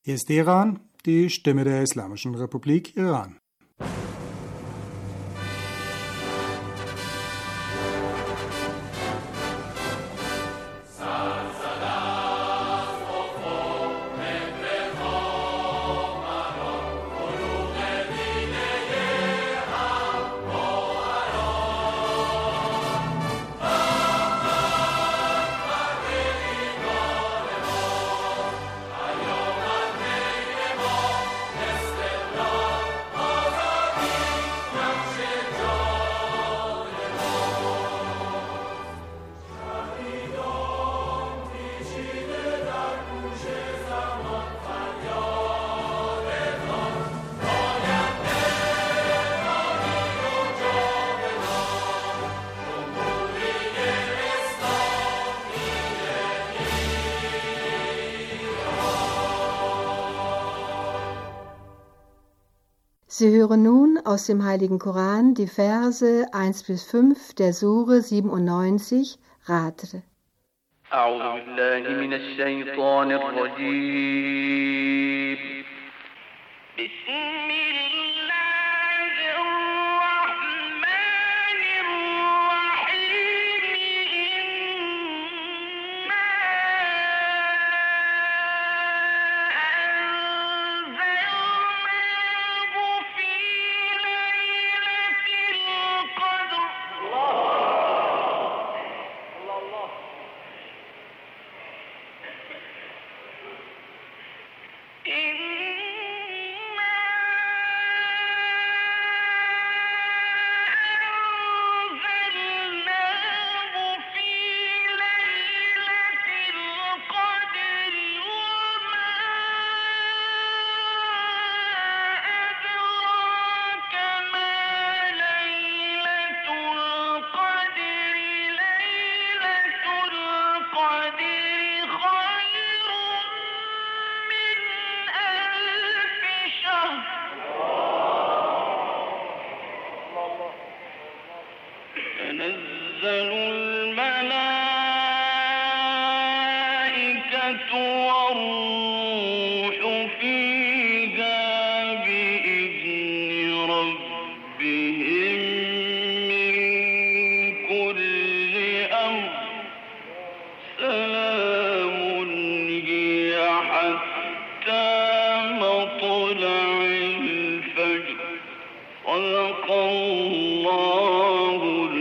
Hier ist Iran, die Stimme der Islamischen Republik Iran. Sie hören nun aus dem Heiligen Koran die Verse 1-5 der Sure 97, Radr. أعوذ بالله من الشيطان الرجيم بسم الله الرحمن الرحيم إنا أنزلناه في ليلة القدر تنزل الملائكة والروح فيها بإذن ربهم من كل أمر سلام هي حتى مطلع الفجر صدق الله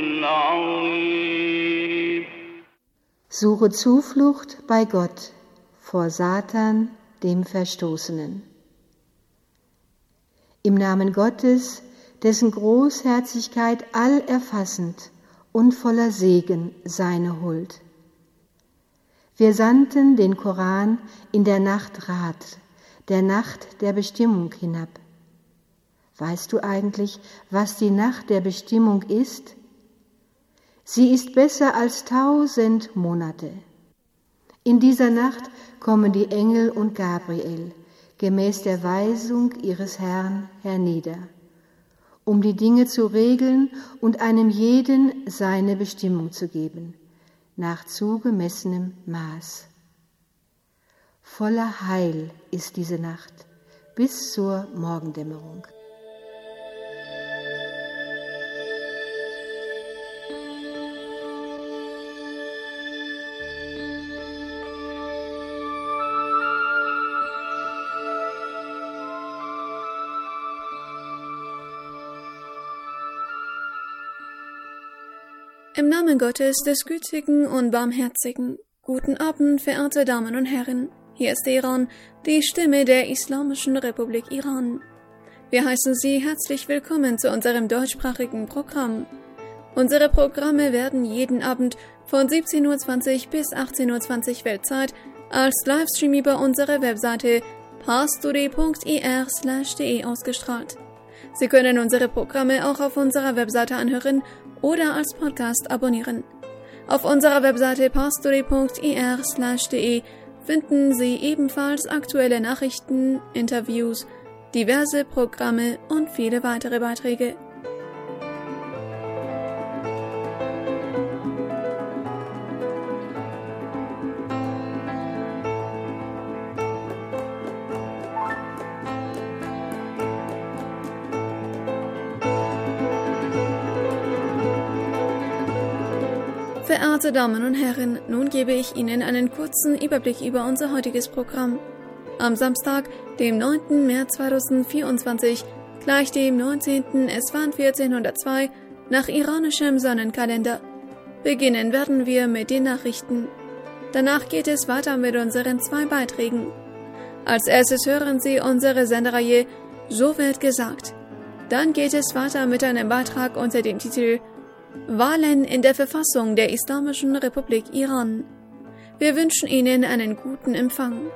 العظيم. Suche Zuflucht bei Gott vor Satan, dem Verstoßenen. Im Namen Gottes, dessen Großherzigkeit allerfassend und voller Segen seine Huld. Wir sandten den Koran in der Nacht Radr, der Nacht der Bestimmung, hinab. Weißt du eigentlich, was die Nacht der Bestimmung ist? Sie ist besser als 1000 Monate. In dieser Nacht kommen die Engel und Gabriel, gemäß der Weisung ihres Herrn, hernieder, um die Dinge zu regeln und einem jeden seine Bestimmung zu geben, nach zugemessenem Maß. Voller Heil ist diese Nacht bis zur Morgendämmerung. Im Namen Gottes, des Gütigen und Barmherzigen. Guten Abend, verehrte Damen und Herren. Hier ist Iran, die Stimme der Islamischen Republik Iran. Wir heißen Sie herzlich willkommen zu unserem deutschsprachigen Programm. Unsere Programme werden jeden Abend von 17:20 bis 18:20 Weltzeit als Livestream über unsere Webseite parstoday.ir/de ausgestrahlt. Sie können unsere Programme auch auf unserer Webseite anhören oder als Podcast abonnieren. Auf unserer Webseite parstoday.ir/de finden Sie ebenfalls aktuelle Nachrichten, Interviews, diverse Programme und viele weitere Beiträge. Verehrte Damen und Herren, nun gebe ich Ihnen einen kurzen Überblick über unser heutiges Programm. Am Samstag, dem 9. März 2024, gleich dem 19. Esfand 1402, nach iranischem Sonnenkalender. Beginnen werden wir mit den Nachrichten. Danach geht es weiter mit unseren 2 Beiträgen. Als erstes hören Sie unsere Sendereihe So wird gesagt. Dann geht es weiter mit einem Beitrag unter dem Titel Wahlen in der Verfassung der Islamischen Republik Iran. Wir wünschen Ihnen einen guten Empfang.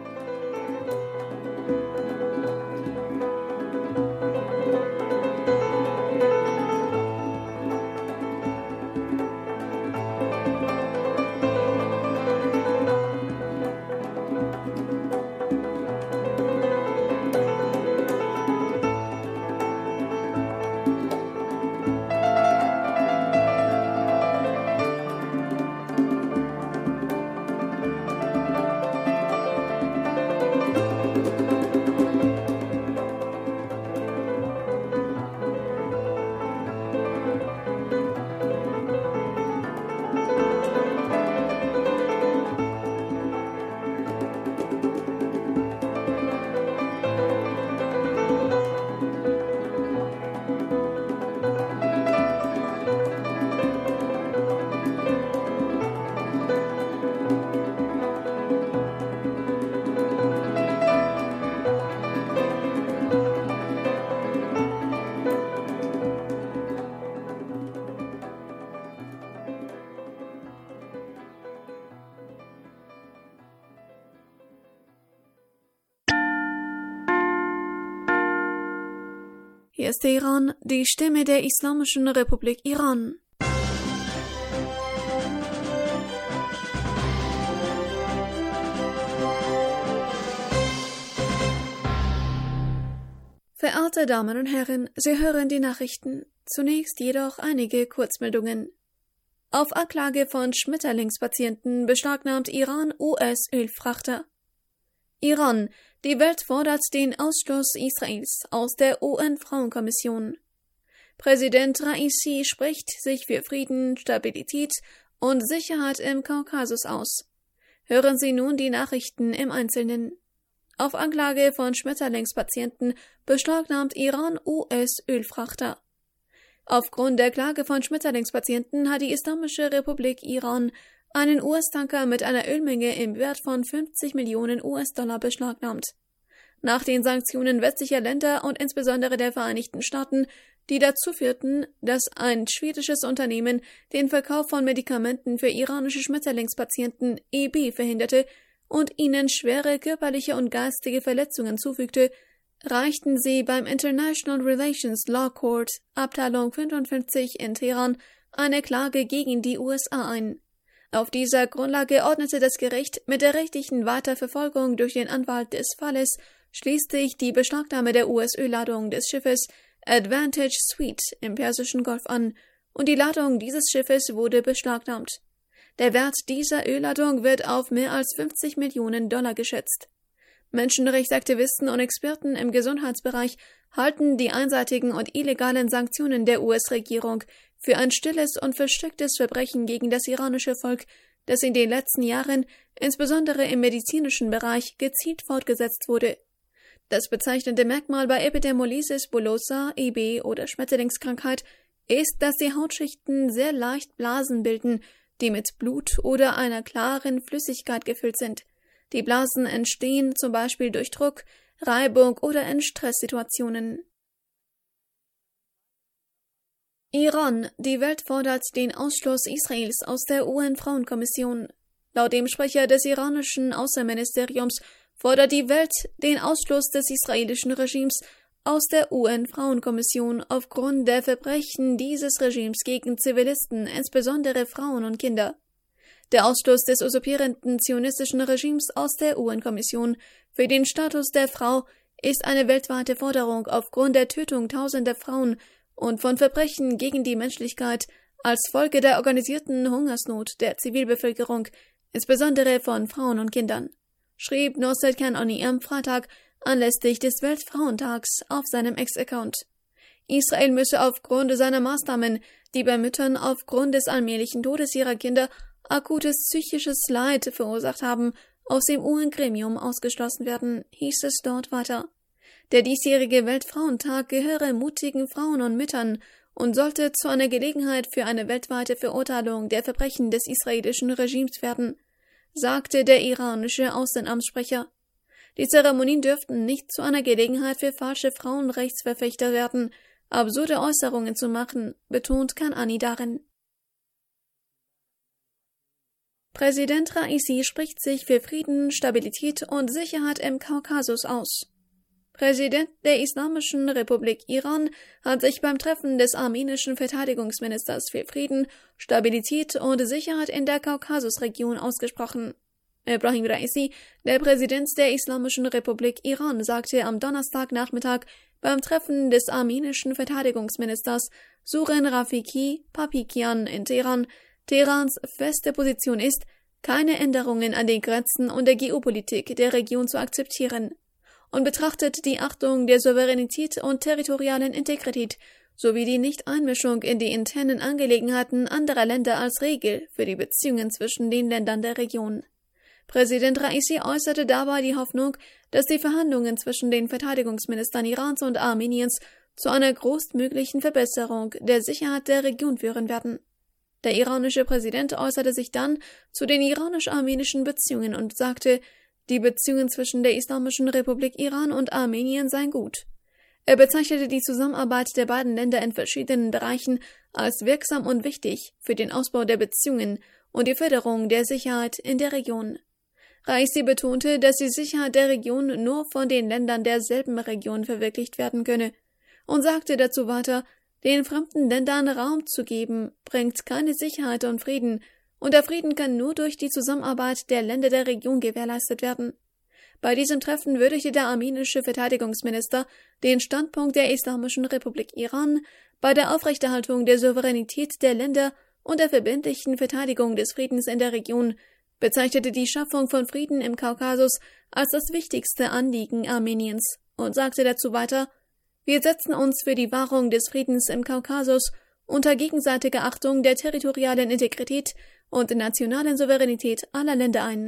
Hier ist der Iran, die Stimme der Islamischen Republik Iran. Verehrte Damen und Herren, Sie hören die Nachrichten. Zunächst jedoch einige Kurzmeldungen. Auf Anklage von Schmetterlingspatienten beschlagnahmt Iran US-Ölfrachter. Iran: Die Welt fordert den Ausschluss Israels aus der UN-Frauenkommission. Präsident Raisi spricht sich für Frieden, Stabilität und Sicherheit im Kaukasus aus. Hören Sie nun die Nachrichten im Einzelnen. Auf Anklage von Schmetterlingspatienten beschlagnahmt Iran US-Ölfrachter. Aufgrund der Klage von Schmetterlingspatienten hat die Islamische Republik Iran einen US-Tanker mit einer Ölmenge im Wert von 50 Millionen US-Dollar beschlagnahmt. Nach den Sanktionen westlicher Länder und insbesondere der Vereinigten Staaten, die dazu führten, dass ein schwedisches Unternehmen den Verkauf von Medikamenten für iranische Schmetterlingspatienten EB verhinderte und ihnen schwere körperliche und geistige Verletzungen zufügte, reichten sie beim International Relations Law Court, Abteilung 55 in Teheran, eine Klage gegen die USA ein. Auf dieser Grundlage ordnete das Gericht mit der rechtlichen Weiterverfolgung durch den Anwalt des Falles schließlich die Beschlagnahme der US-Ölladung des Schiffes Advantage Sweet im Persischen Golf an, und die Ladung dieses Schiffes wurde beschlagnahmt. Der Wert dieser Ölladung wird auf mehr als 50 Millionen Dollar geschätzt. Menschenrechtsaktivisten und Experten im Gesundheitsbereich halten die einseitigen und illegalen Sanktionen der US-Regierung für ein stilles und verstecktes Verbrechen gegen das iranische Volk, das in den letzten Jahren, insbesondere im medizinischen Bereich, gezielt fortgesetzt wurde. Das bezeichnende Merkmal bei Epidermolysis bullosa, EB oder Schmetterlingskrankheit ist, dass die Hautschichten sehr leicht Blasen bilden, die mit Blut oder einer klaren Flüssigkeit gefüllt sind. Die Blasen entstehen zum Beispiel durch Druck, Reibung oder in Stresssituationen. Iran: Die Welt fordert den Ausschluss Israels aus der UN-Frauenkommission. Laut dem Sprecher des iranischen Außenministeriums fordert die Welt den Ausschluss des israelischen Regimes aus der UN-Frauenkommission aufgrund der Verbrechen dieses Regimes gegen Zivilisten, insbesondere Frauen und Kinder. Der Ausschluss des usurpierenden zionistischen Regimes aus der UN-Kommission für den Status der Frau ist eine weltweite Forderung aufgrund der Tötung tausender Frauen und von Verbrechen gegen die Menschlichkeit als Folge der organisierten Hungersnot der Zivilbevölkerung, insbesondere von Frauen und Kindern, schrieb Nosrat Kanani am Freitag anlässlich des Weltfrauentags auf seinem Ex-Account. Israel müsse aufgrund seiner Maßnahmen, die bei Müttern aufgrund des allmählichen Todes ihrer Kinder akutes psychisches Leid verursacht haben, aus dem UN-Gremium ausgeschlossen werden, hieß es dort weiter. Der diesjährige Weltfrauentag gehöre mutigen Frauen und Müttern und sollte zu einer Gelegenheit für eine weltweite Verurteilung der Verbrechen des israelischen Regimes werden, sagte der iranische Außenamtssprecher. Die Zeremonien dürften nicht zu einer Gelegenheit für falsche Frauenrechtsverfechter werden, absurde Äußerungen zu machen, betont Kanani darin. Präsident Raisi spricht sich für Frieden, Stabilität und Sicherheit im Kaukasus aus. Präsident der Islamischen Republik Iran hat sich beim Treffen des armenischen Verteidigungsministers für Frieden, Stabilität und Sicherheit in der Kaukasusregion ausgesprochen. Ebrahim Raisi, der Präsident der Islamischen Republik Iran, sagte am Donnerstagnachmittag beim Treffen des armenischen Verteidigungsministers Suren Rafiki Papikian in Teheran, Teherans feste Position ist, keine Änderungen an den Grenzen und der Geopolitik der Region zu akzeptieren, und betrachtet die Achtung der Souveränität und territorialen Integrität sowie die Nichteinmischung in die internen Angelegenheiten anderer Länder als Regel für die Beziehungen zwischen den Ländern der Region. Präsident Raisi äußerte dabei die Hoffnung, dass die Verhandlungen zwischen den Verteidigungsministern Irans und Armeniens zu einer größtmöglichen Verbesserung der Sicherheit der Region führen werden. Der iranische Präsident äußerte sich dann zu den iranisch-armenischen Beziehungen und sagte, die Beziehungen zwischen der Islamischen Republik Iran und Armenien seien gut. Er bezeichnete die Zusammenarbeit der beiden Länder in verschiedenen Bereichen als wirksam und wichtig für den Ausbau der Beziehungen und die Förderung der Sicherheit in der Region. Raisi betonte, dass die Sicherheit der Region nur von den Ländern derselben Region verwirklicht werden könne und sagte dazu weiter, den fremden Ländern Raum zu geben, bringt keine Sicherheit und Frieden, und der Frieden kann nur durch die Zusammenarbeit der Länder der Region gewährleistet werden. Bei diesem Treffen würdigte der armenische Verteidigungsminister den Standpunkt der Islamischen Republik Iran bei der Aufrechterhaltung der Souveränität der Länder und der verbindlichen Verteidigung des Friedens in der Region, bezeichnete die Schaffung von Frieden im Kaukasus als das wichtigste Anliegen Armeniens und sagte dazu weiter, wir setzen uns für die Wahrung des Friedens im Kaukasus unter gegenseitiger Achtung der territorialen Integrität und nationalen Souveränität aller Länder ein.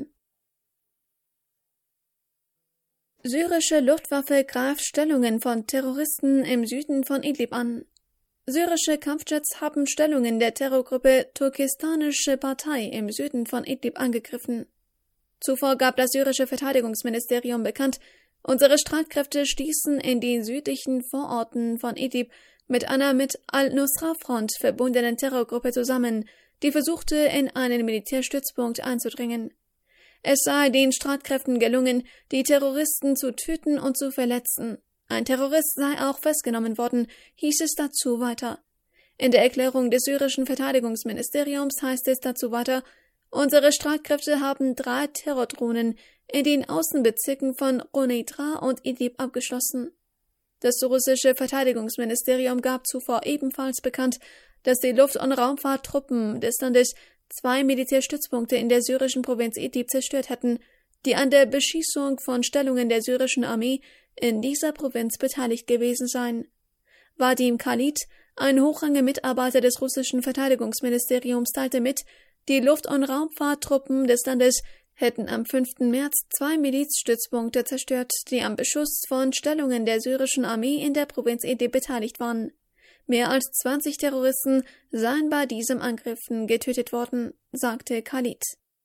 Syrische Luftwaffe greift Stellungen von Terroristen im Süden von Idlib an. Syrische Kampfjets haben Stellungen der Terrorgruppe Turkestanische Partei im Süden von Idlib angegriffen. Zuvor gab das syrische Verteidigungsministerium bekannt, unsere Streitkräfte stießen in den südlichen Vororten von Idlib mit einer mit Al-Nusra-Front verbundenen Terrorgruppe zusammen, die versuchte, in einen Militärstützpunkt einzudringen. Es sei den Streitkräften gelungen, die Terroristen zu töten und zu verletzen. Ein Terrorist sei auch festgenommen worden, hieß es dazu weiter. In der Erklärung des syrischen Verteidigungsministeriums heißt es dazu weiter, unsere Streitkräfte haben 3 Terrordrohnen in den Außenbezirken von Ronitra und Idlib abgeschossen. Das russische Verteidigungsministerium gab zuvor ebenfalls bekannt, dass die Luft- und Raumfahrttruppen des Landes 2 Militärstützpunkte in der syrischen Provinz Idlib zerstört hätten, die an der Beschießung von Stellungen der syrischen Armee in dieser Provinz beteiligt gewesen seien. Vadim Khalid, ein hochrangiger Mitarbeiter des russischen Verteidigungsministeriums, teilte mit, die Luft- und Raumfahrttruppen des Landes hätten am 5. März 2 Milizstützpunkte zerstört, die am Beschuss von Stellungen der syrischen Armee in der Provinz Idlib beteiligt waren. Mehr als 20 Terroristen seien bei diesem Angriffen getötet worden, sagte Khalid.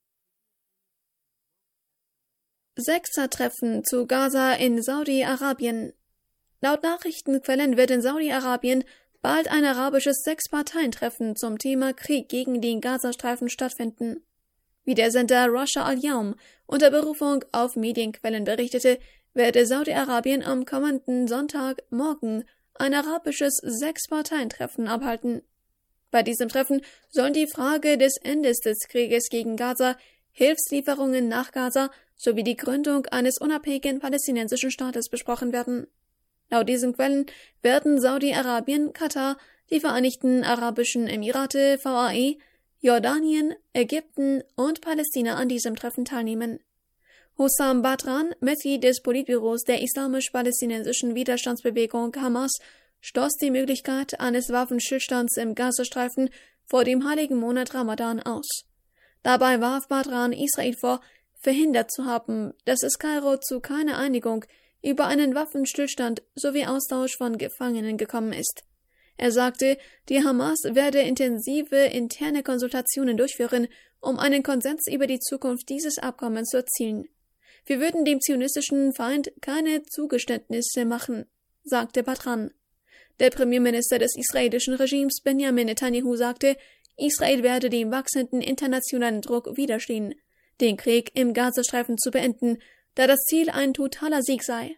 Sechsertreffen zu Gaza in Saudi-Arabien. Laut Nachrichtenquellen wird in Saudi-Arabien bald ein arabisches 6-Parteien-Treffen zum Thema Krieg gegen den Gazastreifen stattfinden. Wie der Sender Russia Al-Yawm unter Berufung auf Medienquellen berichtete, werde Saudi-Arabien am kommenden Sonntagmorgen ein arabisches 6-Parteien-Treffen abhalten. Bei diesem Treffen sollen die Frage des Endes des Krieges gegen Gaza, Hilfslieferungen nach Gaza sowie die Gründung eines unabhängigen palästinensischen Staates besprochen werden. Laut diesen Quellen werden Saudi-Arabien, Katar, die Vereinigten Arabischen Emirate, VAE, Jordanien, Ägypten und Palästina an diesem Treffen teilnehmen. Hussam Badran, Mitglied des Politbüros der islamisch-palästinensischen Widerstandsbewegung Hamas, schloss die Möglichkeit eines Waffenstillstands im Gazastreifen vor dem heiligen Monat Ramadan aus. Dabei warf Badran Israel vor, verhindert zu haben, dass es Kairo zu keiner Einigung über einen Waffenstillstand sowie Austausch von Gefangenen gekommen ist. Er sagte, die Hamas werde intensive interne Konsultationen durchführen, um einen Konsens über die Zukunft dieses Abkommens zu erzielen. Wir würden dem zionistischen Feind keine Zugeständnisse machen, sagte Badran. Der Premierminister des israelischen Regimes Benjamin Netanyahu sagte, Israel werde dem wachsenden internationalen Druck widerstehen, den Krieg im Gazastreifen zu beenden, da das Ziel ein totaler Sieg sei.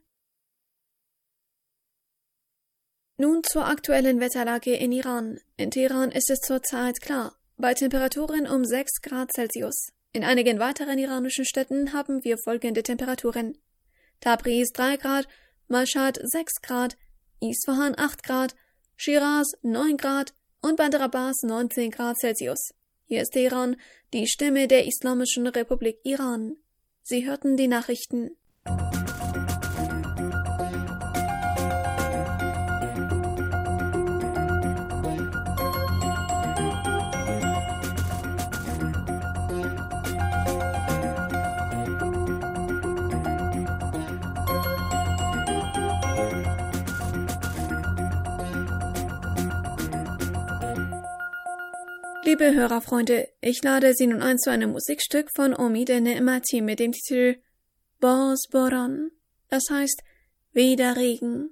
Nun zur aktuellen Wetterlage in Iran. In Teheran ist es zurzeit klar, bei Temperaturen um 6 Grad Celsius. In einigen weiteren iranischen Städten haben wir folgende Temperaturen: Tabriz 3 Grad, Mashhad 6 Grad, Isfahan 8 Grad, Shiraz 9 Grad und Bandar Abbas 19 Grad Celsius. Hier ist Teheran, die Stimme der Islamischen Republik Iran. Sie hörten die Nachrichten. Liebe Hörerfreunde, ich lade Sie nun ein zu einem Musikstück von Omid Ne'mati mit dem Titel Baz Boran, das heißt wieder Regen.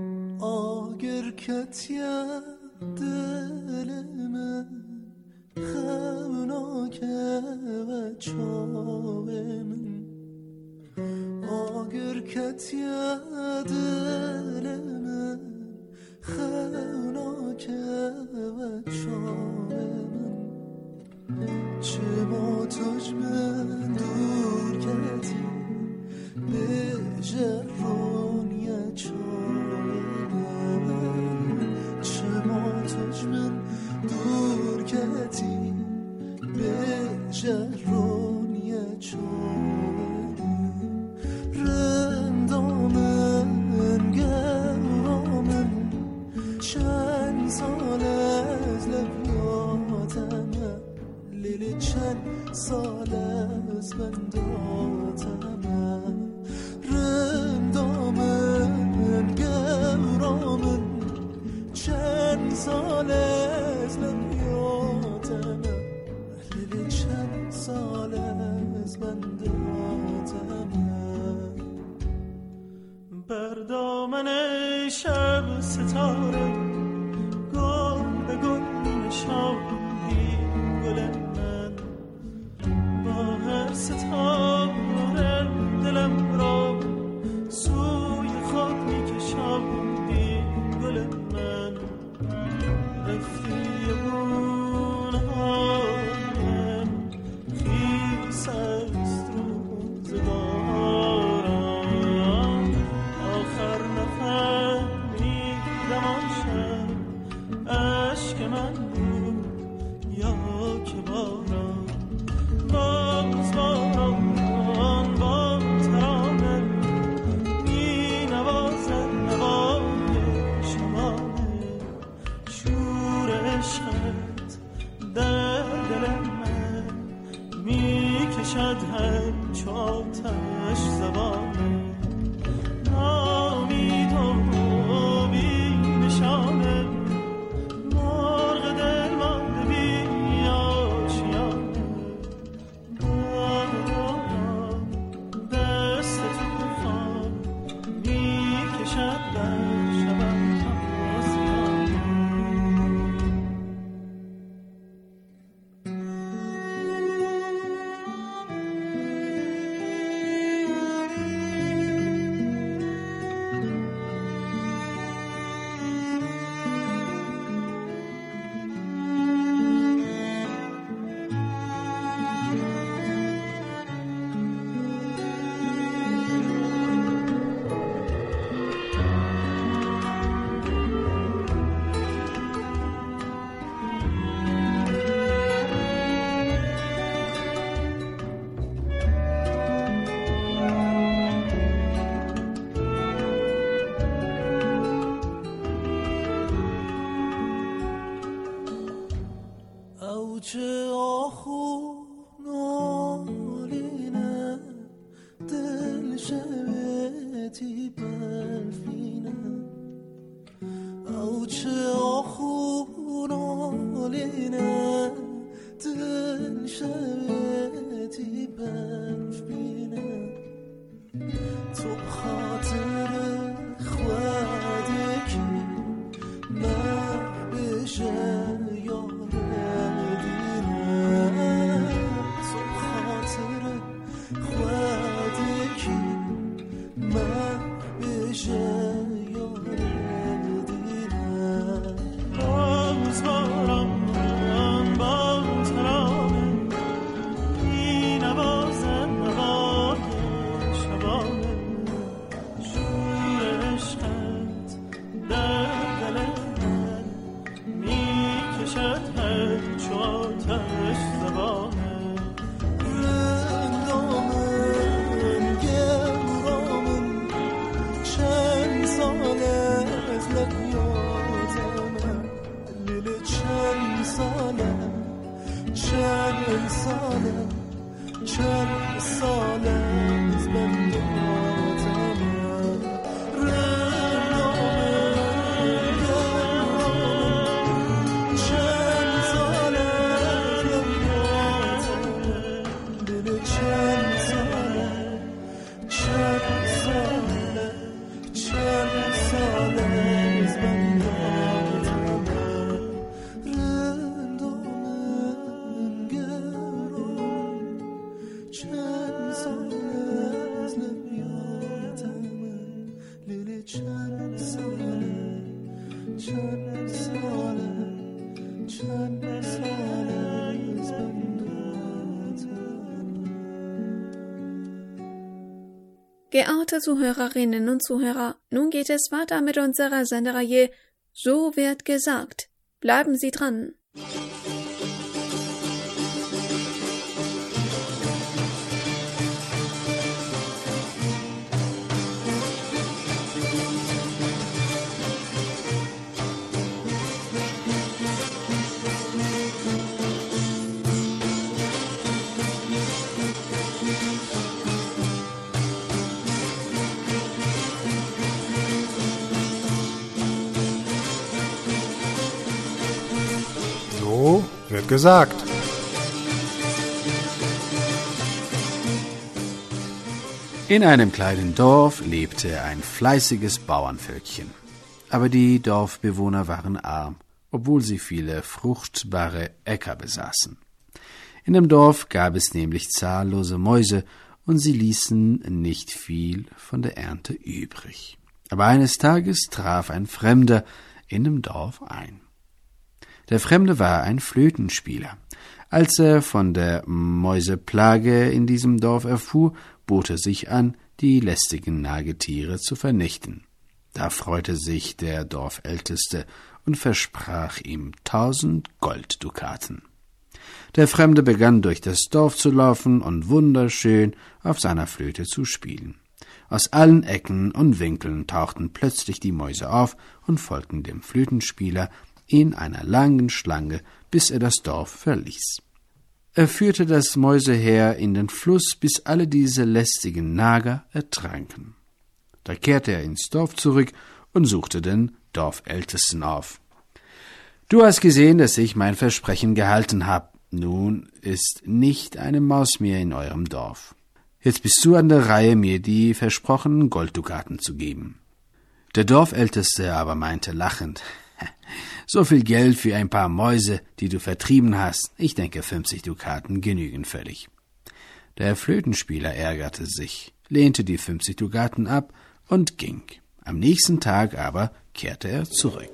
چه با تاج من دور کردی به جرانیت چایم چه با تاج من دور کردی به جرانیت چایم رندامن گرامن چند سال از لبیاتم لیلی چند سال از بنداتم رندامن گرامن چند سال از لبیاتم لیلی چند سال از بنداتم بر دامن شب ستاره گل به گل نشاندی گل من با هر ستاره دلم را سوی خود میکشاندی گل من رفتی گونه‌هایم خیس است روزگارم آخر نفهمیدم آن شب اشک من بود یا که باران باز باران با ترانه می نوازد نوای شمانه شور عشقت در دل من می کشد هر چو آتش زبانه نامید و بی نشانه مرغ دل مانده بی آشیانه باران دست طوفان می کشد بر شبم تازیانه Geehrte Zuhörerinnen und Zuhörer, nun geht es weiter mit unserer Sendereihe So wird gesagt. Bleiben Sie dran. So wird gesagt. In einem kleinen Dorf lebte ein fleißiges Bauernvölkchen. Aber die Dorfbewohner waren arm, obwohl sie viele fruchtbare Äcker besaßen. In dem Dorf gab es nämlich zahllose Mäuse, und sie ließen nicht viel von der Ernte übrig. Aber eines Tages traf ein Fremder in dem Dorf ein. Der Fremde war ein Flötenspieler. Als er von der Mäuseplage in diesem Dorf erfuhr, bot er sich an, die lästigen Nagetiere zu vernichten. Da freute sich der Dorfälteste und versprach ihm 1000 Golddukaten. Der Fremde begann durch das Dorf zu laufen und wunderschön auf seiner Flöte zu spielen. Aus allen Ecken und Winkeln tauchten plötzlich die Mäuse auf und folgten dem Flötenspieler in einer langen Schlange, bis er das Dorf verließ. Er führte das Mäuseheer in den Fluss, bis alle diese lästigen Nager ertranken. Da kehrte er ins Dorf zurück und suchte den Dorfältesten auf. »Du hast gesehen, dass ich mein Versprechen gehalten habe. Nun ist nicht eine Maus mehr in eurem Dorf. Jetzt bist du an der Reihe, mir die versprochenen Golddukaten zu geben.« Der Dorfälteste aber meinte lachend: »So viel Geld für ein paar Mäuse, die du vertrieben hast. Ich denke, 50 Dukaten genügen völlig.« Der Flötenspieler ärgerte sich, lehnte die 50 Dukaten ab und ging. Am nächsten Tag aber kehrte er zurück.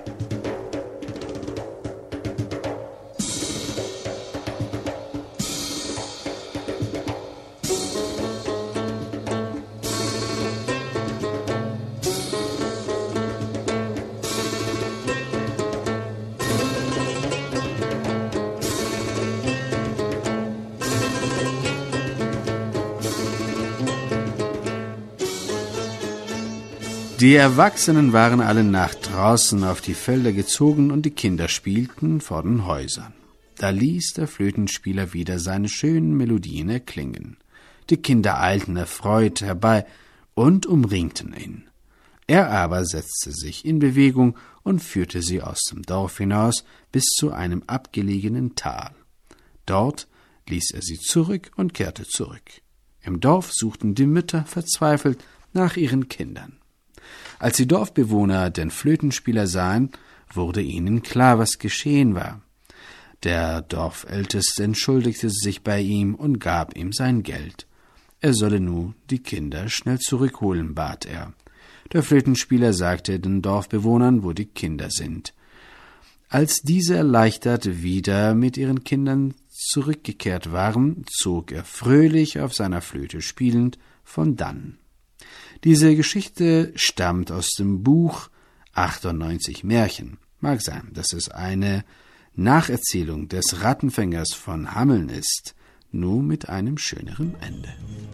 Die Erwachsenen waren alle nach draußen auf die Felder gezogen und die Kinder spielten vor den Häusern. Da ließ der Flötenspieler wieder seine schönen Melodien erklingen. Die Kinder eilten erfreut herbei und umringten ihn. Er aber setzte sich in Bewegung und führte sie aus dem Dorf hinaus bis zu einem abgelegenen Tal. Dort ließ er sie zurück und kehrte zurück. Im Dorf suchten die Mütter verzweifelt nach ihren Kindern. Als die Dorfbewohner den Flötenspieler sahen, wurde ihnen klar, was geschehen war. Der Dorfälteste entschuldigte sich bei ihm und gab ihm sein Geld. Er solle nun die Kinder schnell zurückholen, bat er. Der Flötenspieler sagte den Dorfbewohnern, wo die Kinder sind. Als diese erleichtert wieder mit ihren Kindern zurückgekehrt waren, zog er fröhlich auf seiner Flöte spielend von dannen. Diese Geschichte stammt aus dem Buch 98 Märchen. Mag sein, dass es eine Nacherzählung des Rattenfängers von Hameln ist, nur mit einem schöneren Ende.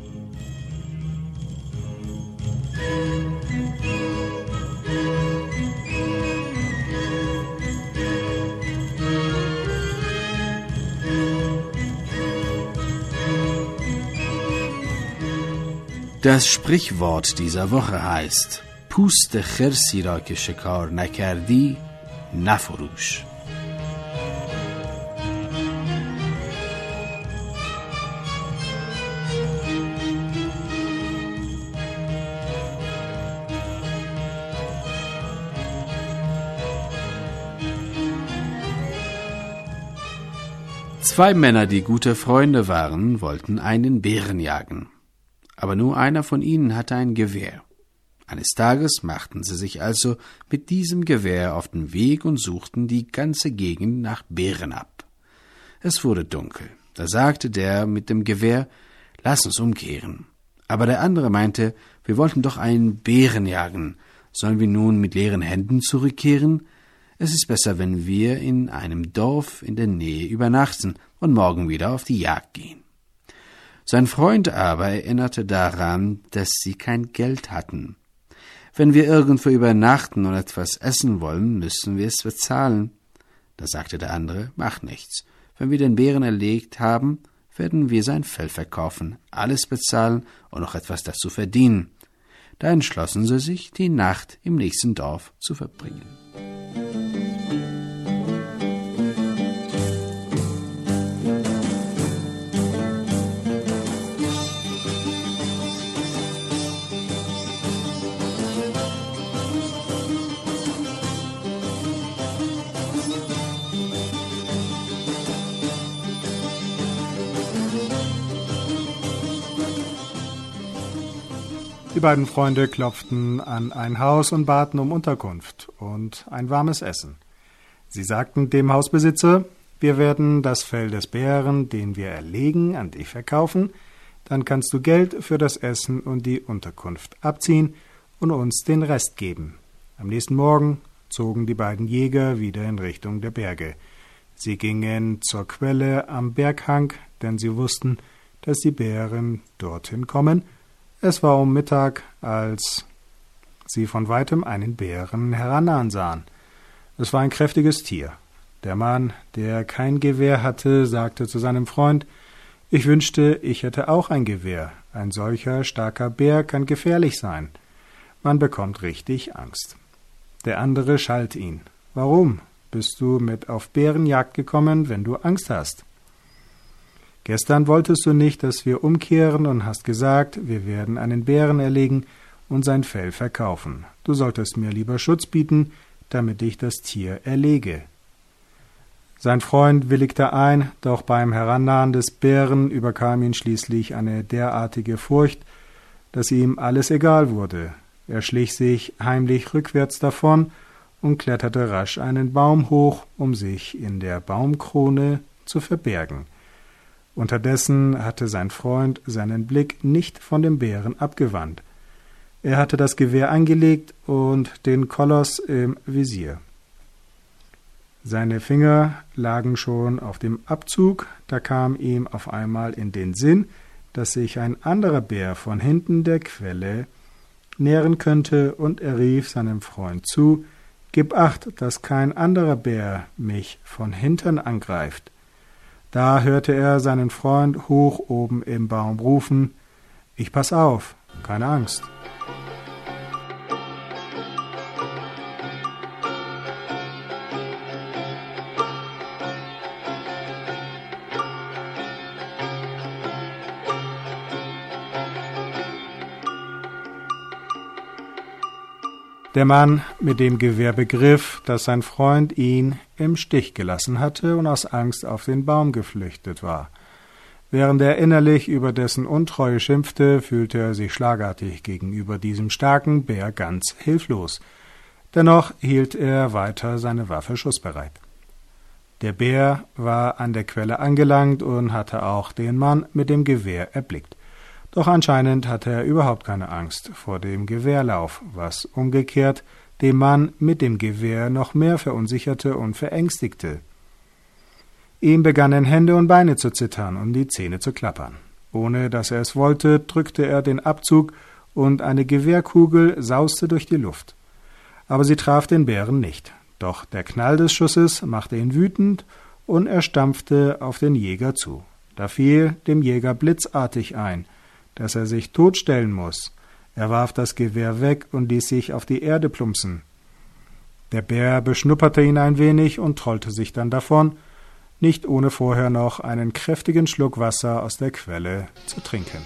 Das Sprichwort dieser Woche heißt: پوست خرسی را که شکار نکردی نفروش. Zwei Männer, die gute Freunde waren, wollten einen Bären jagen. Aber nur einer von ihnen hatte ein Gewehr. Eines Tages machten sie sich also mit diesem Gewehr auf den Weg und suchten die ganze Gegend nach Bären ab. Es wurde dunkel. Da sagte der mit dem Gewehr: »Lass uns umkehren.« Aber der andere meinte: »Wir wollten doch einen Bären jagen. Sollen wir nun mit leeren Händen zurückkehren? Es ist besser, wenn wir in einem Dorf in der Nähe übernachten und morgen wieder auf die Jagd gehen.« Sein Freund aber erinnerte daran, dass sie kein Geld hatten. »Wenn wir irgendwo übernachten und etwas essen wollen, müssen wir es bezahlen.« Da sagte der andere: »Macht nichts. Wenn wir den Bären erlegt haben, werden wir sein Fell verkaufen, alles bezahlen und noch etwas dazu verdienen.« Da entschlossen sie sich, die Nacht im nächsten Dorf zu verbringen. Die beiden Freunde klopften an ein Haus und baten um Unterkunft und ein warmes Essen. Sie sagten dem Hausbesitzer: »Wir werden das Fell des Bären, den wir erlegen, an dich verkaufen. Dann kannst du Geld für das Essen und die Unterkunft abziehen und uns den Rest geben.« Am nächsten Morgen zogen die beiden Jäger wieder in Richtung der Berge. Sie gingen zur Quelle am Berghang, denn sie wussten, dass die Bären dorthin kommen. Es war um Mittag, als sie von weitem einen Bären herannahen sahen. Es war ein kräftiges Tier. Der Mann, der kein Gewehr hatte, sagte zu seinem Freund: »Ich wünschte, ich hätte auch ein Gewehr. Ein solcher starker Bär kann gefährlich sein. Man bekommt richtig Angst.« Der andere schalt ihn: »Warum bist du mit auf Bärenjagd gekommen, wenn du Angst hast? Gestern wolltest du nicht, dass wir umkehren und hast gesagt, wir werden einen Bären erlegen und sein Fell verkaufen. Du solltest mir lieber Schutz bieten, damit ich das Tier erlege.« Sein Freund willigte ein, doch beim Herannahen des Bären überkam ihn schließlich eine derartige Furcht, dass ihm alles egal wurde. Er schlich sich heimlich rückwärts davon und kletterte rasch einen Baum hoch, um sich in der Baumkrone zu verbergen. Unterdessen hatte sein Freund seinen Blick nicht von dem Bären abgewandt. Er hatte das Gewehr angelegt und den Koloss im Visier. Seine Finger lagen schon auf dem Abzug, da kam ihm auf einmal in den Sinn, dass sich ein anderer Bär von hinten der Quelle nähern könnte, und er rief seinem Freund zu: »Gib Acht, dass kein anderer Bär mich von hinten angreift.« Da hörte er seinen Freund hoch oben im Baum rufen: »Ich pass auf, keine Angst.« Der Mann mit dem Gewehr begriff, dass sein Freund ihn im Stich gelassen hatte und aus Angst auf den Baum geflüchtet war. Während er innerlich über dessen Untreue schimpfte, fühlte er sich schlagartig gegenüber diesem starken Bär ganz hilflos. Dennoch hielt er weiter seine Waffe schussbereit. Der Bär war an der Quelle angelangt und hatte auch den Mann mit dem Gewehr erblickt. Doch anscheinend hatte er überhaupt keine Angst vor dem Gewehrlauf, was umgekehrt den Mann mit dem Gewehr noch mehr verunsicherte und verängstigte. Ihm begannen Hände und Beine zu zittern und die Zähne zu klappern. Ohne dass er es wollte, drückte er den Abzug und eine Gewehrkugel sauste durch die Luft. Aber sie traf den Bären nicht. Doch der Knall des Schusses machte ihn wütend und er stampfte auf den Jäger zu. Da fiel dem Jäger blitzartig ein, dass er sich totstellen muss. Er warf das Gewehr weg und ließ sich auf die Erde plumpsen. Der Bär beschnupperte ihn ein wenig und trollte sich dann davon, nicht ohne vorher noch einen kräftigen Schluck Wasser aus der Quelle zu trinken.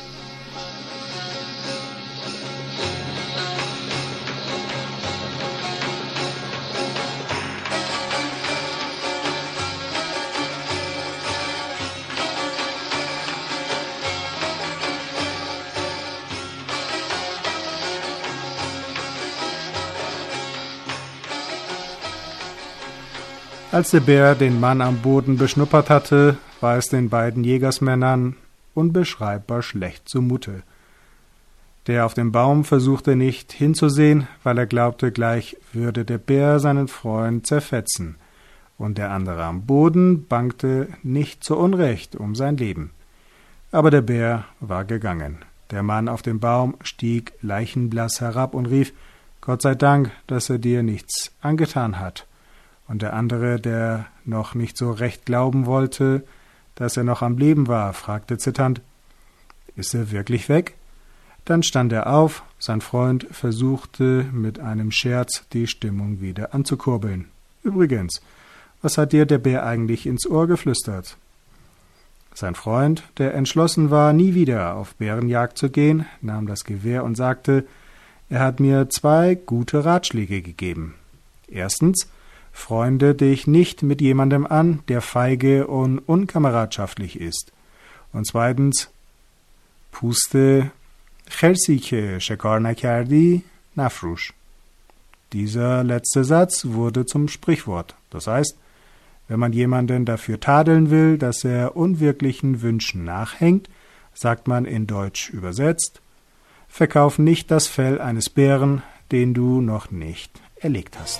Als der Bär den Mann am Boden beschnuppert hatte, war es den beiden Jägersmännern unbeschreibbar schlecht zumute. Der auf dem Baum versuchte nicht hinzusehen, weil er glaubte, gleich würde der Bär seinen Freund zerfetzen, und der andere am Boden bangte nicht zu Unrecht um sein Leben. Aber der Bär war gegangen. Der Mann auf dem Baum stieg leichenblass herab und rief: »Gott sei Dank, dass er dir nichts angetan hat.« Und der andere, der noch nicht so recht glauben wollte, dass er noch am Leben war, fragte zitternd: »Ist er wirklich weg?« Dann stand er auf, sein Freund versuchte mit einem Scherz die Stimmung wieder anzukurbeln. »Übrigens, was hat dir der Bär eigentlich ins Ohr geflüstert?« Sein Freund, der entschlossen war, nie wieder auf Bärenjagd zu gehen, nahm das Gewehr und sagte: »Er hat mir 2 gute Ratschläge gegeben. Erstens: Freunde dich nicht mit jemandem an, der feige und unkameradschaftlich ist. Und zweitens: Puste خرسی که شکار نکردی نفروش.« Dieser letzte Satz wurde zum Sprichwort. Das heißt, wenn man jemanden dafür tadeln will, dass er unwirklichen Wünschen nachhängt, sagt man in Deutsch übersetzt: Verkauf nicht das Fell eines Bären, den du noch nicht erlegt hast.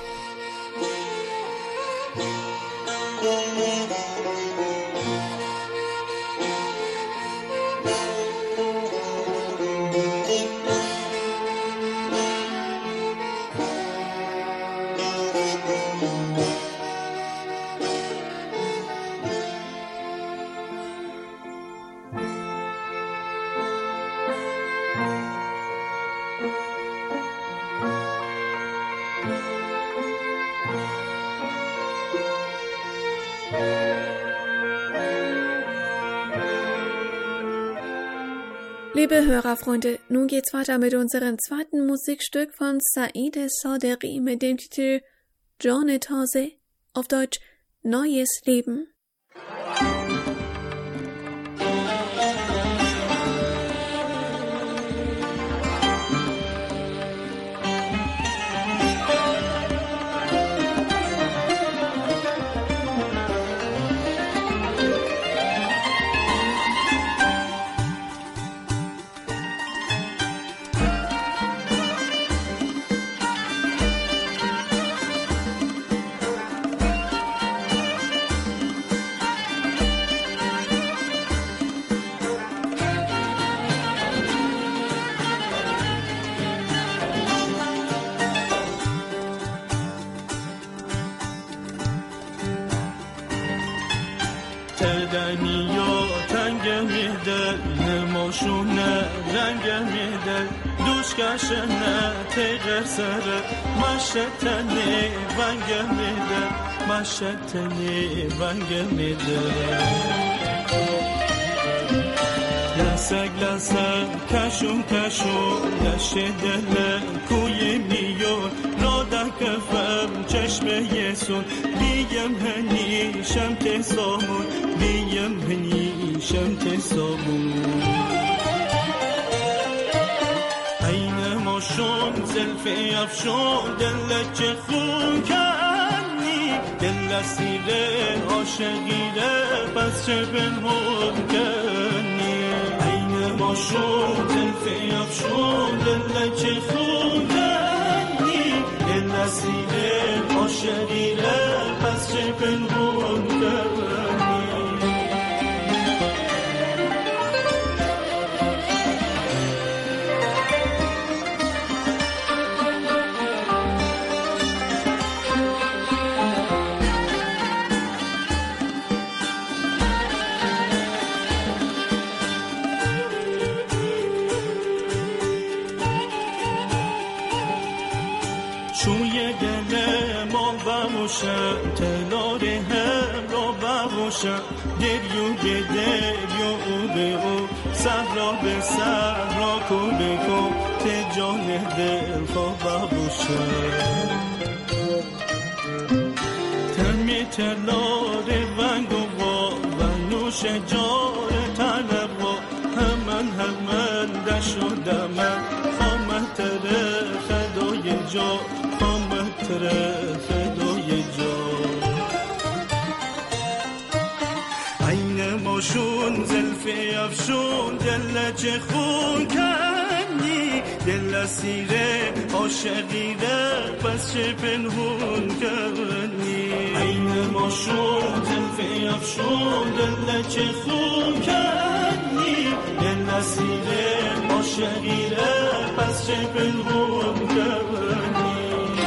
Liebe Hörerfreunde, nun geht's weiter mit unserem zweiten Musikstück von Said Sadeghi mit dem Titel Jane Taze, auf Deutsch Neues Leben. منیو تنگ میده نماشونه رنگ میده دوش کشنه تیغر سره مشتنی ونگ میده مشتنی ونگ میده لسک لسک کشون کشون دشت دل کوی میون راده کفم چشم یسون بیم هنی شمت سامون بیم هنی شمت سامون عین ماشون زلفی افشون دل چه خون کنی دل سیره عاشقیره پس چه پنهون کنی عین ماشون زلفی افشون دل چه خون کنی دل سیره عاشقیره پس چه پنهون کنی شوی گله ما بموشه تلار هم را بموشه دریو به دریو او به او صحرا به صحرا کو به کو تجان دل خواه بموشه تمی تلار ونگ و نوش جار طلب و همان دشو دمن خامت خدای جا فدای جا عین ماشون زلفی افشون دل چه خون کنی دل سیره عاشقیره پس چه پنهون کنی عین ماشون زلفی افشون دل چه خون کنی دل سیره عاشقیره پس چه پنهون کنی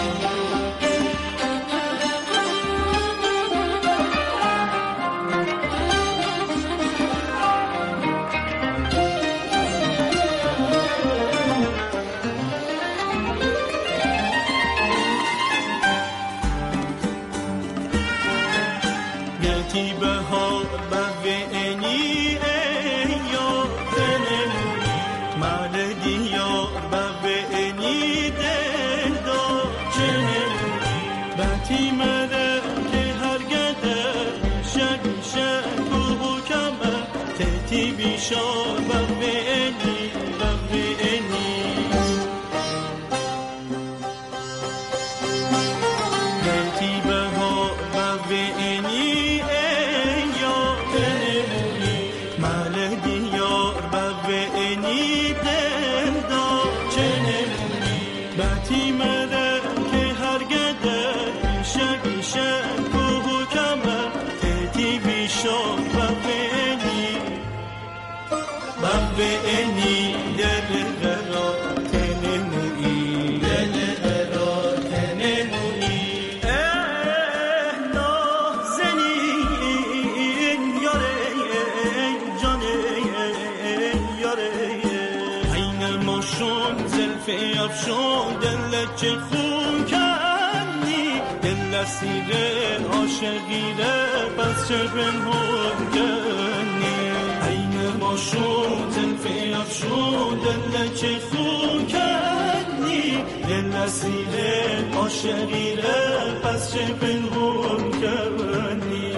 افشون دل چه خون کنی دل سیره عاشقیره پس چه پنهون کنی عین ماشون زلفی افشون دل چه خون کنی دل سیره عاشقیره پس چه پنهون کنی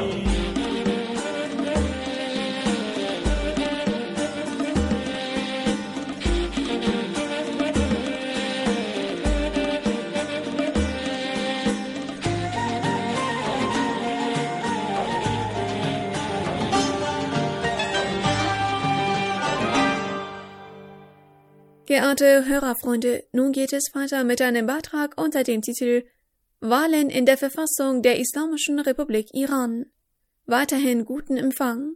Geehrte Hörerfreunde, nun geht es weiter mit einem Beitrag unter dem Titel Wahlen in der Verfassung der Islamischen Republik Iran. Weiterhin guten Empfang.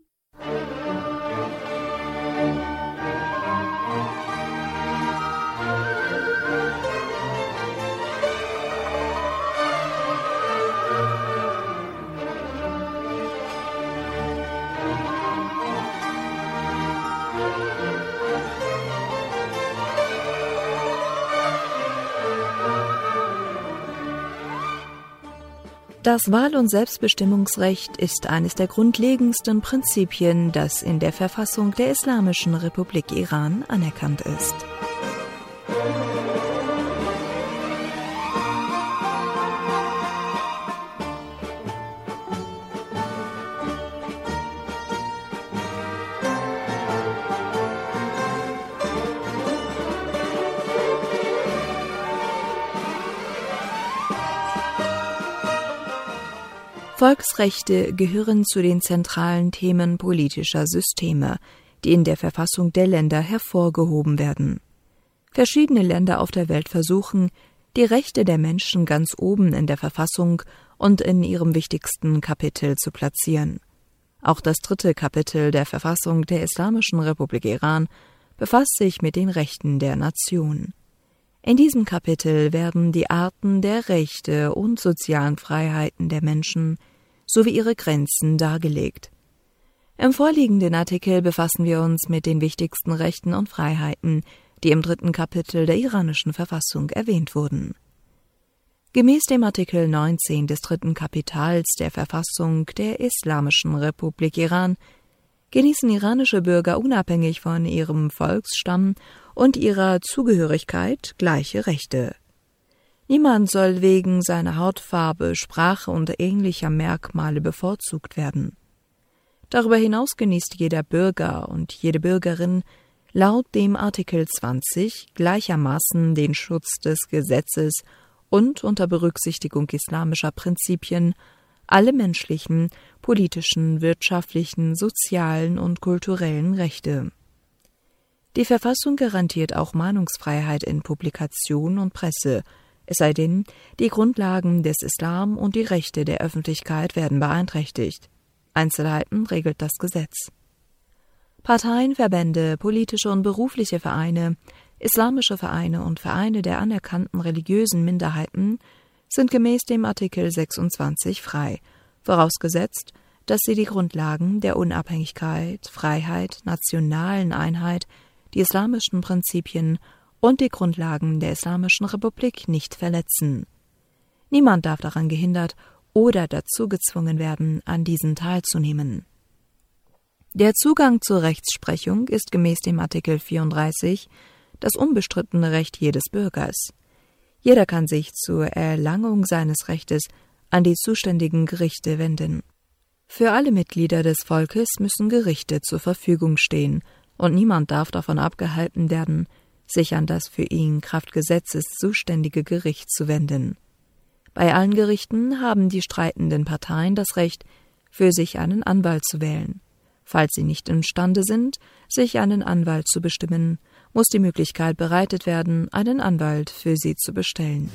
Das Wahl- und Selbstbestimmungsrecht ist eines der grundlegendsten Prinzipien, das in der Verfassung der Islamischen Republik Iran anerkannt ist. Volksrechte gehören zu den zentralen Themen politischer Systeme, die in der Verfassung der Länder hervorgehoben werden. Verschiedene Länder auf der Welt versuchen, die Rechte der Menschen ganz oben in der Verfassung und in ihrem wichtigsten Kapitel zu platzieren. Auch das 3. Kapitel der Verfassung der Islamischen Republik Iran befasst sich mit den Rechten der Nation. In diesem Kapitel werden die Arten der Rechte und sozialen Freiheiten der Menschen sowie ihre Grenzen dargelegt. Im vorliegenden Artikel befassen wir uns mit den wichtigsten Rechten und Freiheiten, die im 3. Kapitel der iranischen Verfassung erwähnt wurden. Gemäß dem Artikel 19 des 3. Kapitals der Verfassung der Islamischen Republik Iran genießen iranische Bürger unabhängig von ihrem Volksstamm und ihrer Zugehörigkeit gleiche Rechte. Niemand soll wegen seiner Hautfarbe, Sprache und ähnlicher Merkmale bevorzugt werden. Darüber hinaus genießt jeder Bürger und jede Bürgerin laut dem Artikel 20 gleichermaßen den Schutz des Gesetzes und unter Berücksichtigung islamischer Prinzipien alle menschlichen, politischen, wirtschaftlichen, sozialen und kulturellen Rechte. Die Verfassung garantiert auch Meinungsfreiheit in Publikation und Presse, es sei denn, die Grundlagen des Islam und die Rechte der Öffentlichkeit werden beeinträchtigt. Einzelheiten regelt das Gesetz. Parteien, Verbände, politische und berufliche Vereine, islamische Vereine und Vereine der anerkannten religiösen Minderheiten sind gemäß dem Artikel 26 frei, vorausgesetzt, dass sie die Grundlagen der Unabhängigkeit, Freiheit, nationalen Einheit, die islamischen Prinzipien und die Grundlagen der Islamischen Republik nicht verletzen. Niemand darf daran gehindert oder dazu gezwungen werden, an diesen teilzunehmen. Der Zugang zur Rechtsprechung ist gemäß dem Artikel 34 das unbestrittene Recht jedes Bürgers. Jeder kann sich zur Erlangung seines Rechtes an die zuständigen Gerichte wenden. Für alle Mitglieder des Volkes müssen Gerichte zur Verfügung stehen, und niemand darf davon abgehalten werden, sich an das für ihn Kraft Gesetzes zuständige Gericht zu wenden. Bei allen Gerichten haben die streitenden Parteien das Recht, für sich einen Anwalt zu wählen. Falls sie nicht imstande sind, sich einen Anwalt zu bestimmen, muss die Möglichkeit bereitet werden, einen Anwalt für sie zu bestellen.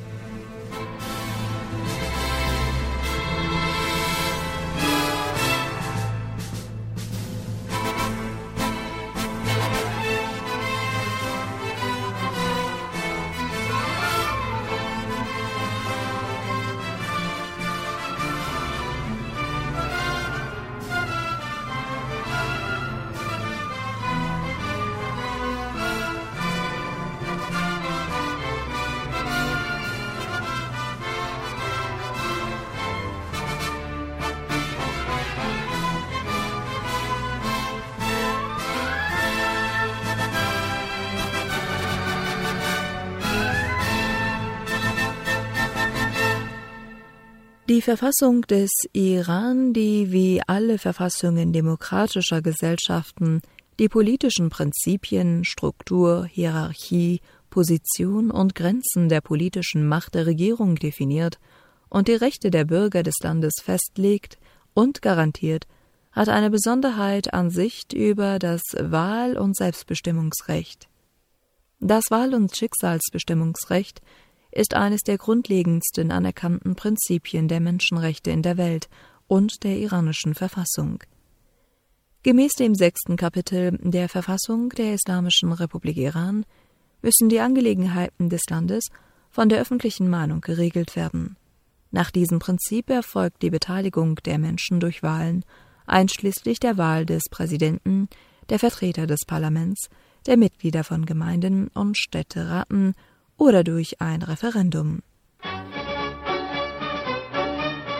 Die Verfassung des Iran, die wie alle Verfassungen demokratischer Gesellschaften die politischen Prinzipien, Struktur, Hierarchie, Position und Grenzen der politischen Macht der Regierung definiert und die Rechte der Bürger des Landes festlegt und garantiert, hat eine Besonderheit an Sicht über das Wahl- und Selbstbestimmungsrecht. Das Wahl- und Schicksalsbestimmungsrecht ist eines der grundlegendsten anerkannten Prinzipien der Menschenrechte in der Welt und der iranischen Verfassung. Gemäß dem 6. Kapitel der Verfassung der Islamischen Republik Iran müssen die Angelegenheiten des Landes von der öffentlichen Meinung geregelt werden. Nach diesem Prinzip erfolgt die Beteiligung der Menschen durch Wahlen, einschließlich der Wahl des Präsidenten, der Vertreter des Parlaments, der Mitglieder von Gemeinden und Städteraten oder durch ein Referendum.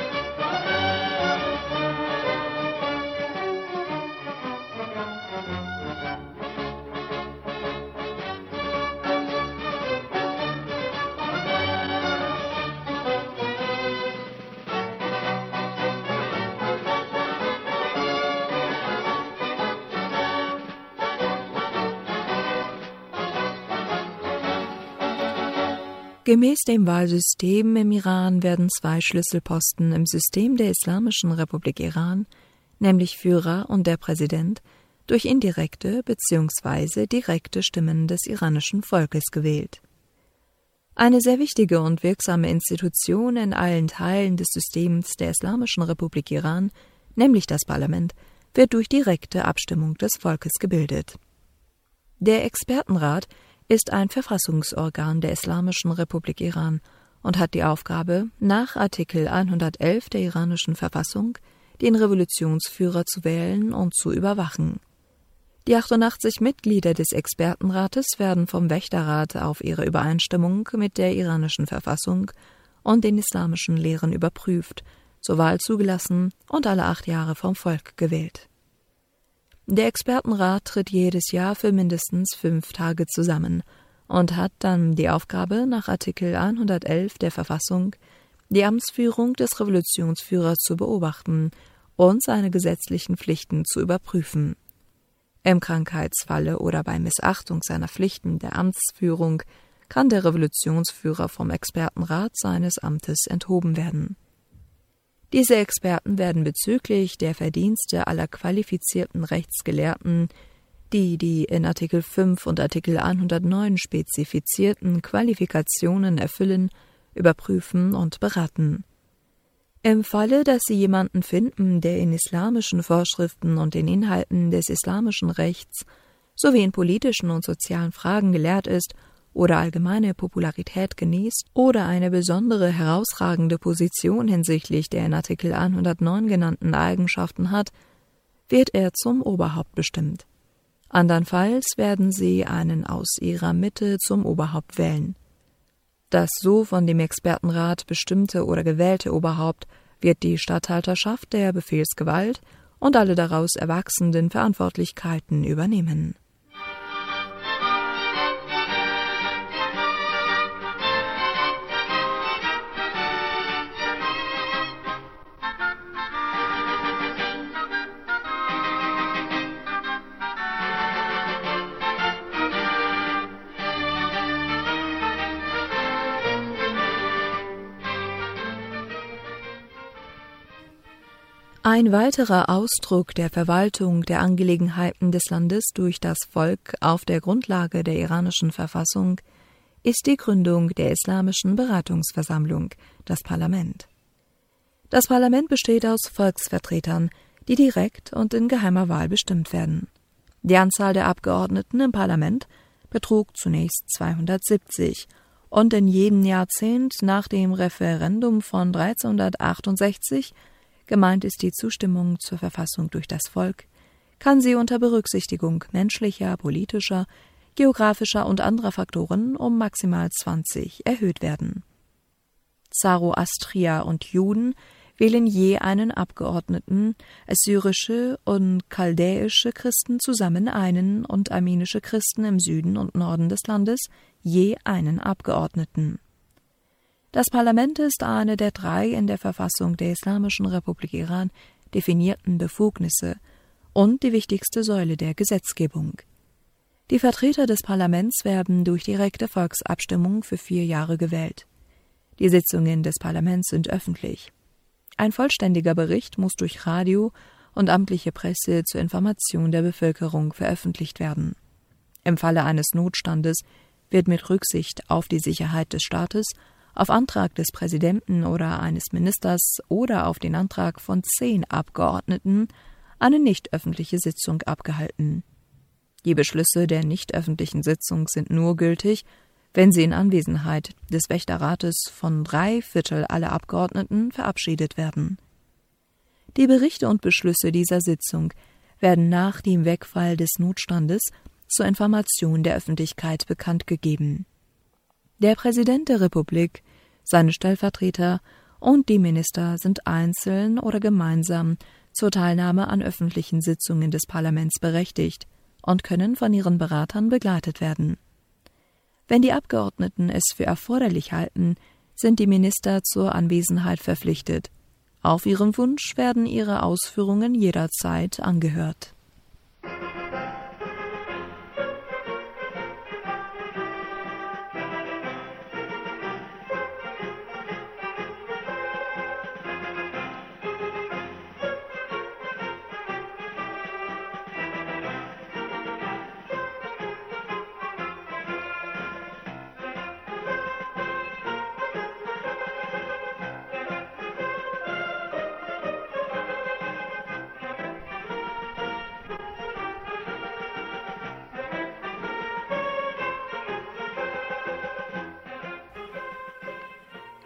Gemäß dem Wahlsystem im Iran werden 2 Schlüsselposten im System der Islamischen Republik Iran, nämlich Führer und der Präsident, durch indirekte bzw. direkte Stimmen des iranischen Volkes gewählt. Eine sehr wichtige und wirksame Institution in allen Teilen des Systems der Islamischen Republik Iran, nämlich das Parlament, wird durch direkte Abstimmung des Volkes gebildet. Der Expertenrat ist ein Verfassungsorgan der Islamischen Republik Iran und hat die Aufgabe, nach Artikel 111 der iranischen Verfassung den Revolutionsführer zu wählen und zu überwachen. Die 88 Mitglieder des Expertenrates werden vom Wächterrat auf ihre Übereinstimmung mit der iranischen Verfassung und den islamischen Lehren überprüft, zur Wahl zugelassen und alle 8 Jahre vom Volk gewählt. Der Expertenrat tritt jedes Jahr für mindestens 5 Tage zusammen und hat dann die Aufgabe, nach Artikel 111 der Verfassung die Amtsführung des Revolutionsführers zu beobachten und seine gesetzlichen Pflichten zu überprüfen. Im Krankheitsfalle oder bei Missachtung seiner Pflichten der Amtsführung kann der Revolutionsführer vom Expertenrat seines Amtes enthoben werden. Diese Experten werden bezüglich der Verdienste aller qualifizierten Rechtsgelehrten, die in Artikel 5 und Artikel 109 spezifizierten Qualifikationen erfüllen, überprüfen und beraten. Im Falle, dass Sie jemanden finden, der in islamischen Vorschriften und den Inhalten des islamischen Rechts sowie in politischen und sozialen Fragen gelehrt ist oder allgemeine Popularität genießt oder eine besondere herausragende Position hinsichtlich der in Artikel 109 genannten Eigenschaften hat, wird er zum Oberhaupt bestimmt. Andernfalls werden Sie einen aus Ihrer Mitte zum Oberhaupt wählen. Das so von dem Expertenrat bestimmte oder gewählte Oberhaupt wird die Statthalterschaft der Befehlsgewalt und alle daraus erwachsenden Verantwortlichkeiten übernehmen. Ein weiterer Ausdruck der Verwaltung der Angelegenheiten des Landes durch das Volk auf der Grundlage der iranischen Verfassung ist die Gründung der Islamischen Beratungsversammlung, das Parlament. Das Parlament besteht aus Volksvertretern, die direkt und in geheimer Wahl bestimmt werden. Die Anzahl der Abgeordneten im Parlament betrug zunächst 270 und in jedem Jahrzehnt nach dem Referendum von 1368, gemeint ist die Zustimmung zur Verfassung durch das Volk, kann sie unter Berücksichtigung menschlicher, politischer, geografischer und anderer Faktoren um maximal 20 erhöht werden. Zoroastrier und Juden wählen je einen Abgeordneten, assyrische und chaldäische Christen zusammen einen und armenische Christen im Süden und Norden des Landes je einen Abgeordneten. Das Parlament ist eine der 3 in der Verfassung der Islamischen Republik Iran definierten Befugnisse und die wichtigste Säule der Gesetzgebung. Die Vertreter des Parlaments werden durch direkte Volksabstimmung für 4 Jahre gewählt. Die Sitzungen des Parlaments sind öffentlich. Ein vollständiger Bericht muss durch Radio und amtliche Presse zur Information der Bevölkerung veröffentlicht werden. Im Falle eines Notstandes wird mit Rücksicht auf die Sicherheit des Staates auf Antrag des Präsidenten oder eines Ministers oder auf den Antrag von 10 Abgeordneten eine nicht öffentliche Sitzung abgehalten. Die Beschlüsse der nicht öffentlichen Sitzung sind nur gültig, wenn sie in Anwesenheit des Wächterrates von 3/4 aller Abgeordneten verabschiedet werden. Die Berichte und Beschlüsse dieser Sitzung werden nach dem Wegfall des Notstandes zur Information der Öffentlichkeit bekannt gegeben. Der Präsident der Republik, seine Stellvertreter und die Minister sind einzeln oder gemeinsam zur Teilnahme an öffentlichen Sitzungen des Parlaments berechtigt und können von ihren Beratern begleitet werden. Wenn die Abgeordneten es für erforderlich halten, sind die Minister zur Anwesenheit verpflichtet. Auf ihren Wunsch werden ihre Ausführungen jederzeit angehört.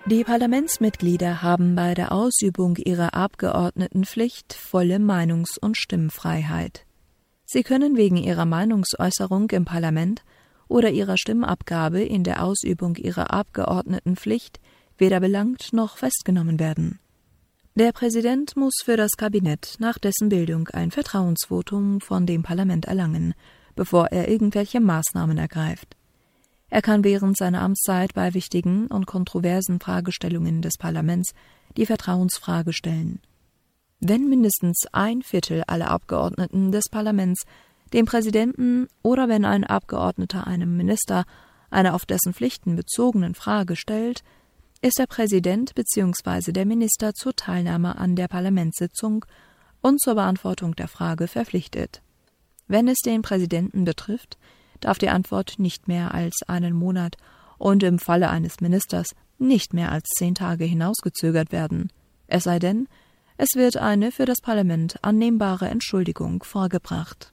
Die Parlamentsmitglieder haben bei der Ausübung ihrer Abgeordnetenpflicht volle Meinungs- und Stimmfreiheit. Sie können wegen ihrer Meinungsäußerung im Parlament oder ihrer Stimmabgabe in der Ausübung ihrer Abgeordnetenpflicht weder belangt noch festgenommen werden. Der Präsident muss für das Kabinett nach dessen Bildung ein Vertrauensvotum von dem Parlament erlangen, bevor er irgendwelche Maßnahmen ergreift. Er kann während seiner Amtszeit bei wichtigen und kontroversen Fragestellungen des Parlaments die Vertrauensfrage stellen. Wenn mindestens 1/4 aller Abgeordneten des Parlaments dem Präsidenten oder wenn ein Abgeordneter einem Minister eine auf dessen Pflichten bezogenen Frage stellt, ist der Präsident bzw. der Minister zur Teilnahme an der Parlamentssitzung und zur Beantwortung der Frage verpflichtet. Wenn es den Präsidenten betrifft, darf die Antwort nicht mehr als einen Monat und im Falle eines Ministers nicht mehr als 10 Tage hinausgezögert werden, es sei denn, es wird eine für das Parlament annehmbare Entschuldigung vorgebracht.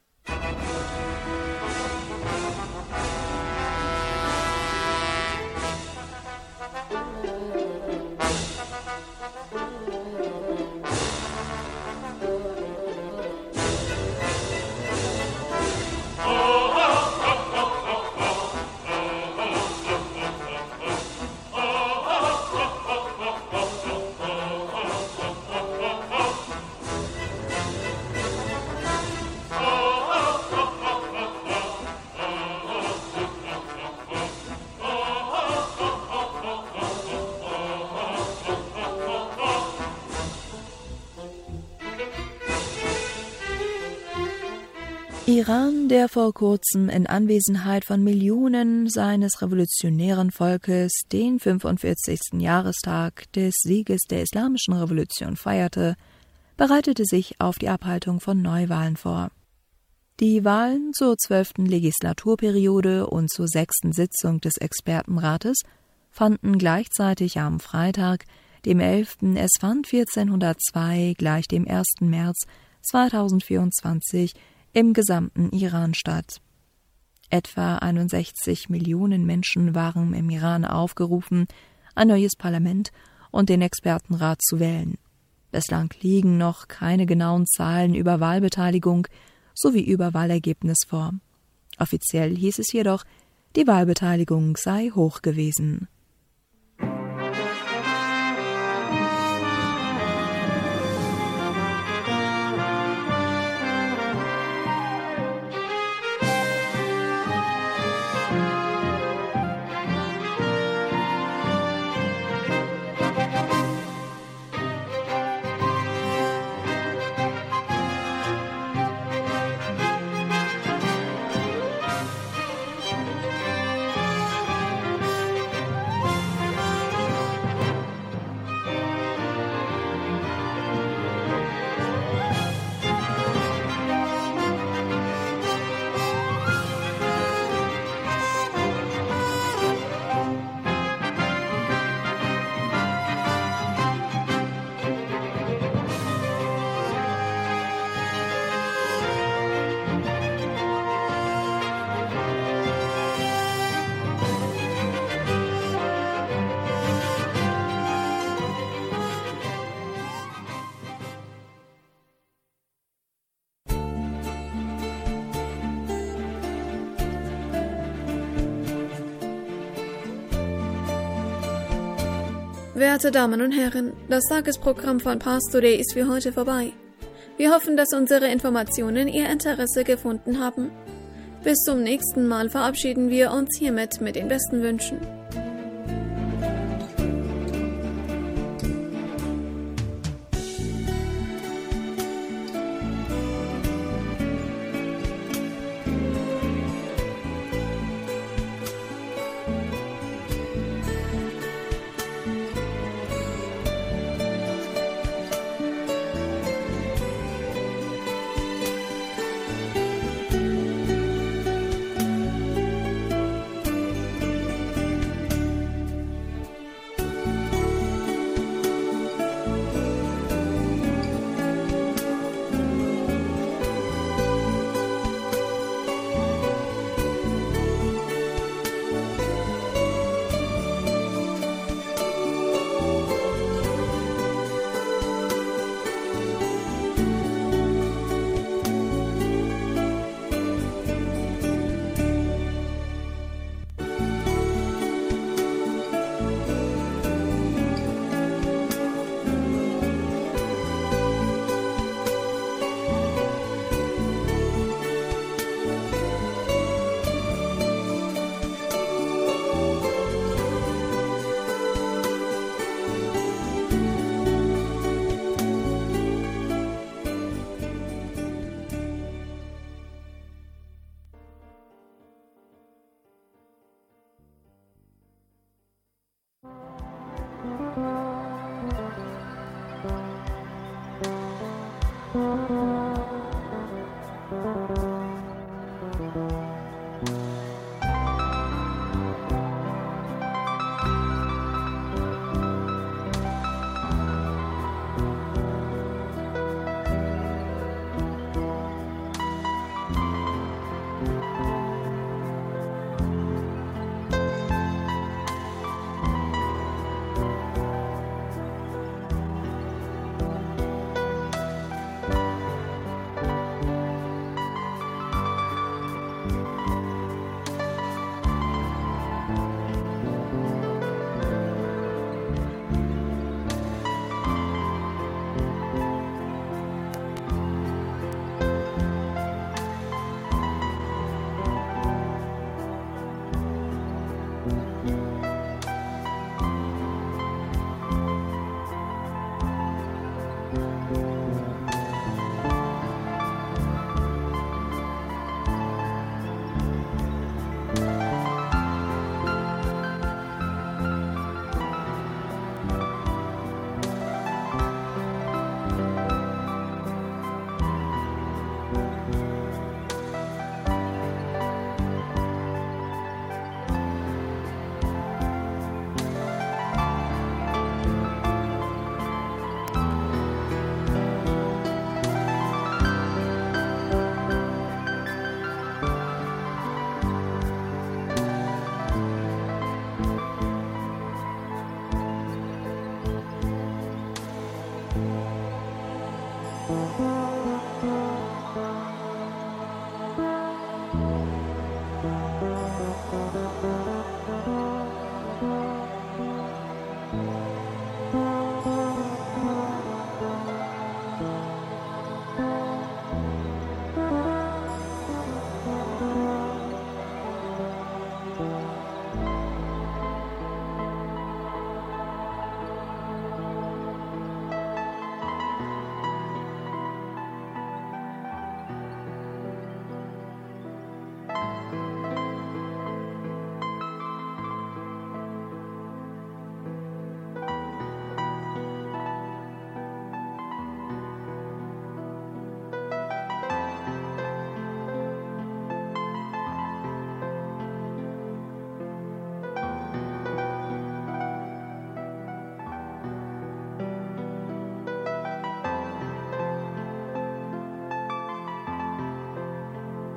Iran, der vor kurzem in Anwesenheit von Millionen seines revolutionären Volkes den 45. Jahrestag des Sieges der Islamischen Revolution feierte, bereitete sich auf die Abhaltung von Neuwahlen vor. Die Wahlen zur 12. Legislaturperiode und zur 6. Sitzung des Expertenrates fanden gleichzeitig am Freitag, dem 11. Esfand 1402, gleich dem 1. März 2024, im gesamten Iran statt. Etwa 61 Millionen Menschen waren im Iran aufgerufen, ein neues Parlament und den Expertenrat zu wählen. Bislang liegen noch keine genauen Zahlen über Wahlbeteiligung sowie über Wahlergebnis vor. Offiziell hieß es jedoch, die Wahlbeteiligung sei hoch gewesen. Werte Damen und Herren, das Tagesprogramm von Pars Today ist für heute vorbei. Wir hoffen, dass unsere Informationen Ihr Interesse gefunden haben. Bis zum nächsten Mal verabschieden wir uns hiermit mit den besten Wünschen.